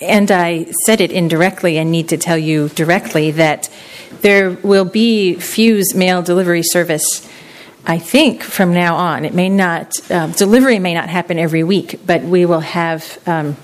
and I said it indirectly and need to tell you directly that there will be Fuse mail delivery service, I think, from now on. It may not, delivery may not happen every week, but we will have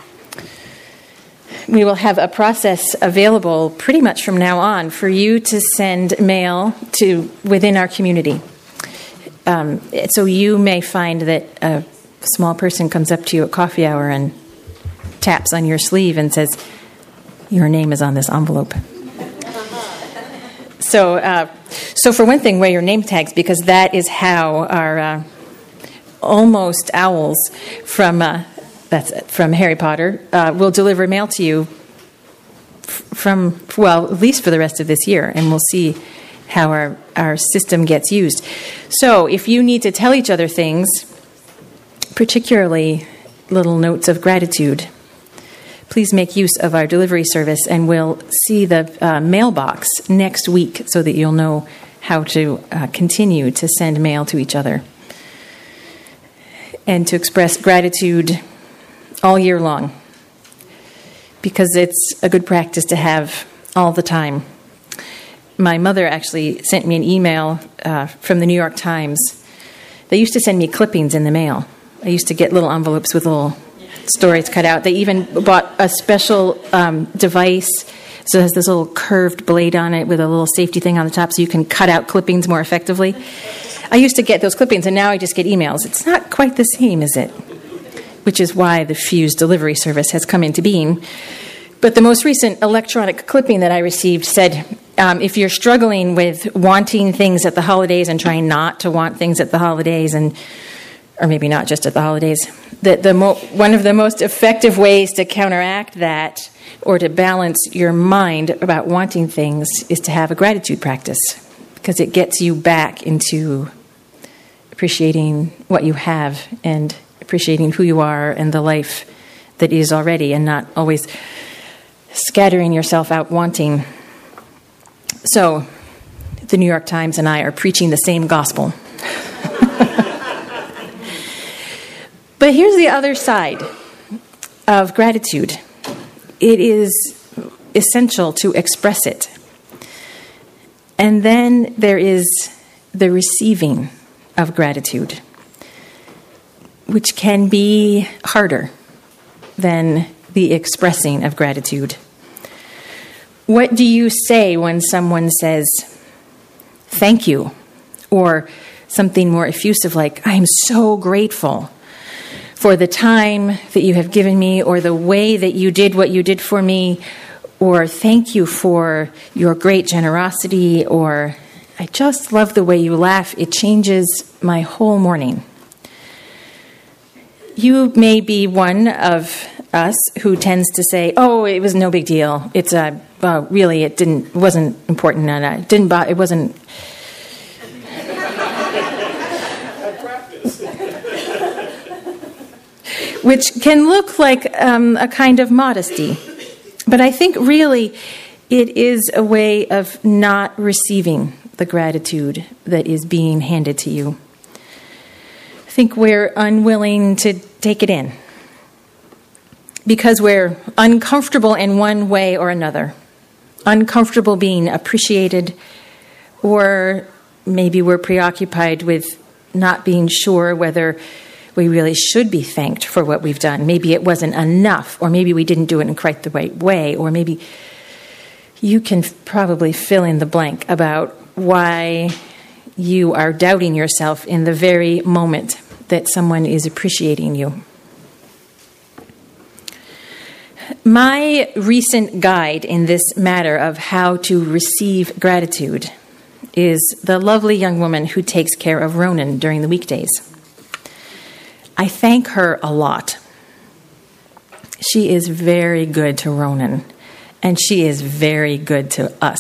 a process available pretty much from now on for you to send mail to within our community. So you may find that a small person comes up to you at coffee hour and taps on your sleeve and says, "Your name is on this envelope." So for one thing, wear your name tags, because that is how our almost owls from Harry Potter will deliver mail to you at least for the rest of this year, and we'll see how our system gets used. So if you need to tell each other things, particularly little notes of gratitude, please make use of our delivery service, and we'll see the mailbox next week so that you'll know how to continue to send mail to each other and to express gratitude all year long, because it's a good practice to have all the time. My mother actually sent me an email from the New York Times. They used to send me clippings in the mail. I used to get little envelopes with little stories cut out. They even bought a special device, so it has this little curved blade on it with a little safety thing on the top so you can cut out clippings more effectively. I used to get those clippings, and now I just get emails. It's not quite the same, is it? Which is why the Fuse delivery service has come into being. But the most recent electronic clipping that I received said, if you're struggling with wanting things at the holidays and trying not to want things at the holidays, or maybe not just at the holidays, that one of the most effective ways to counteract that, or to balance your mind about wanting things, is to have a gratitude practice, because it gets you back into appreciating what you have and appreciating who you are and the life that is already, and not always scattering yourself out wanting. So the New York Times and I are preaching the same gospel. But here's the other side of gratitude. It is essential to express it. And then there is the receiving of gratitude, which can be harder than the expressing of gratitude. What do you say when someone says, "Thank you," or something more effusive like, "I am so grateful for the time that you have given me, or the way that you did what you did for me," or "Thank you for your great generosity," or "I just love the way you laugh. It changes my whole morning." You may be one of us who tends to say, "Oh, it was no big deal. It's really, it wasn't important, and it wasn't." Which can look like a kind of modesty, but I think really it is a way of not receiving the gratitude that is being handed to you. I think we're unwilling to take it in because we're uncomfortable in one way or another. Uncomfortable being appreciated, or maybe we're preoccupied with not being sure whether we really should be thanked for what we've done. Maybe it wasn't enough, or maybe we didn't do it in quite the right way, or maybe you can probably fill in the blank about why you are doubting yourself in the very moment that someone is appreciating you. My recent guide in this matter of how to receive gratitude is the lovely young woman who takes care of Ronan during the weekdays. I thank her a lot. She is very good to Ronan, and she is very good to us.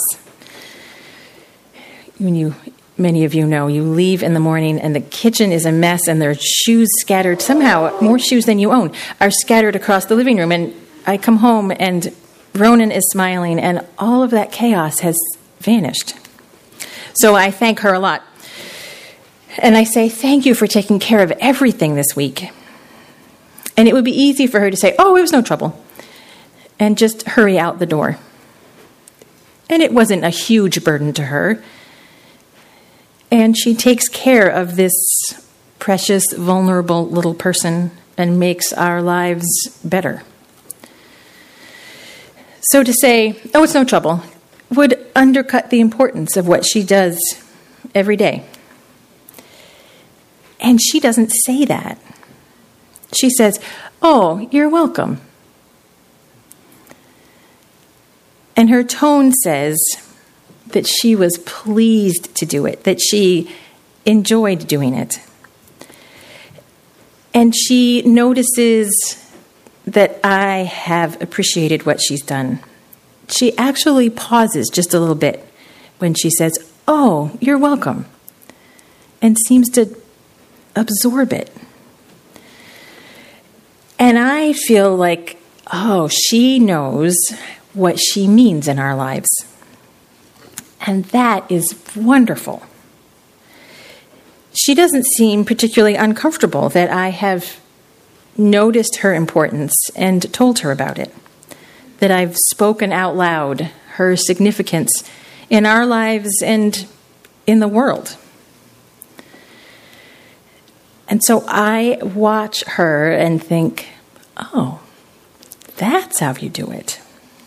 Many of you know, you leave in the morning and the kitchen is a mess and there's shoes scattered. Somehow, more shoes than you own are scattered across the living room. And I come home and Ronan is smiling and all of that chaos has vanished. So I thank her a lot. And I say, "Thank you for taking care of everything this week." And it would be easy for her to say, "Oh, it was no trouble." and just hurry out the door. And it wasn't a huge burden to her. And she takes care of this precious, vulnerable little person and makes our lives better. So to say, oh, it's no trouble, would undercut the importance of what she does every day. And she doesn't say that. She says, oh, you're welcome. And her tone says that she was pleased to do it, that she enjoyed doing it. And she notices that I have appreciated what she's done. She actually pauses just a little bit when she says, oh, you're welcome, and seems to absorb it. And I feel like, oh, she knows what she means in our lives. And that is wonderful. She doesn't seem particularly uncomfortable that I have noticed her importance and told her about it, that I've spoken out loud her significance in our lives and in the world. And so I watch her and think, oh, that's how you do it.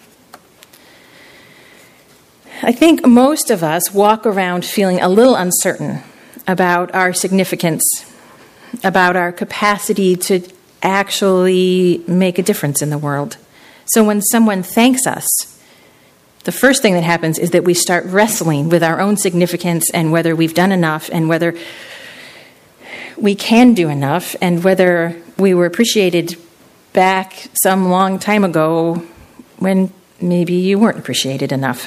I think most of us walk around feeling a little uncertain about our significance, about our capacity to actually make a difference in the world. So when someone thanks us, the first thing that happens is that we start wrestling with our own significance and whether we've done enough and whether we can do enough and whether we were appreciated back some long time ago when maybe you weren't appreciated enough.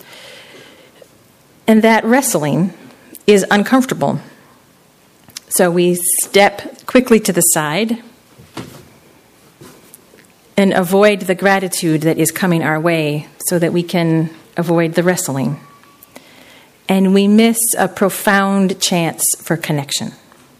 And that wrestling is uncomfortable. So we step quickly to the side and avoid the gratitude that is coming our way so that we can avoid the wrestling. And we miss a profound chance for connection.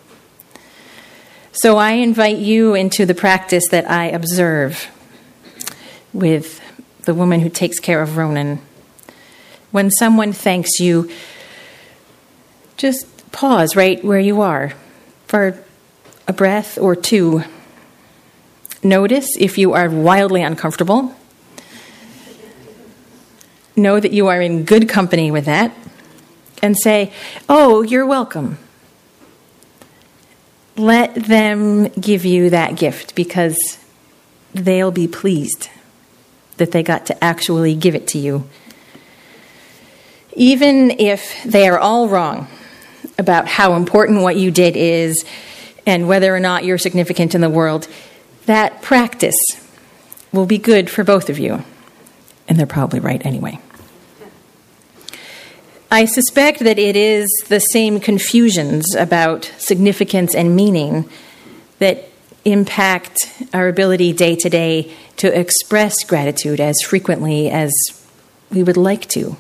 So I invite you into the practice that I observe with the woman who takes care of Ronan. When someone thanks you, just pause right where you are for a breath or two. Notice if you are wildly uncomfortable. Know that you are in good company with that. And say, oh, you're welcome. Let them give you that gift because they'll be pleased that they got to actually give it to you. Even if they are all wrong about how important what you did is and whether or not you're significant in the world, that practice will be good for both of you. And they're probably right anyway. I suspect that it is the same confusions about significance and meaning that impact our ability day to day to express gratitude as frequently as we would like to.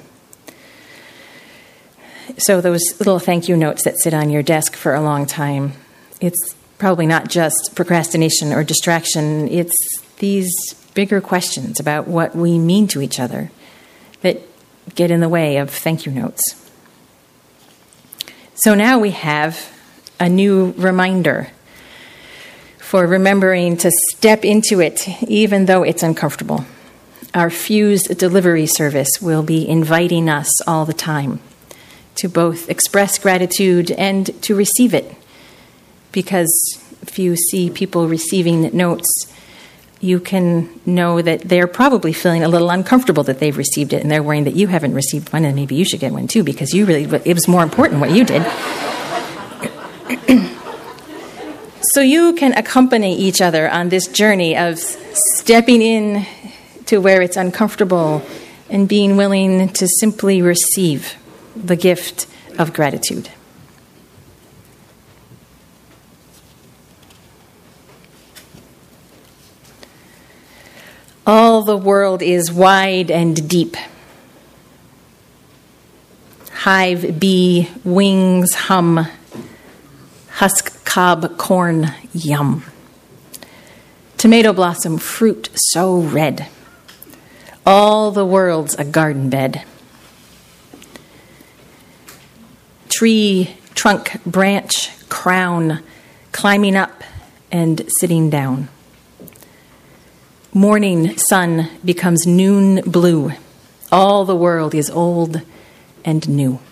So those little thank you notes that sit on your desk for a long time, it's probably not just procrastination or distraction. It's these bigger questions about what we mean to each other that get in the way of thank you notes. So now we have a new reminder for remembering to step into it even though it's uncomfortable. Our fused delivery service will be inviting us all the time to both express gratitude and to receive it. Because if you see people receiving notes, you can know that they're probably feeling a little uncomfortable that they've received it, and they're worrying that you haven't received one, and maybe you should get one too, because it was more important what you did. So you can accompany each other on this journey of stepping in to where it's uncomfortable and being willing to simply receive the gift of gratitude. All the world is wide and deep. Hive bee wings hum. Husk cob corn yum. Tomato blossom fruit so red. All the world's a garden bed. Tree, trunk, branch, crown, climbing up and sitting down. Morning sun becomes noon blue. All the world is old and new.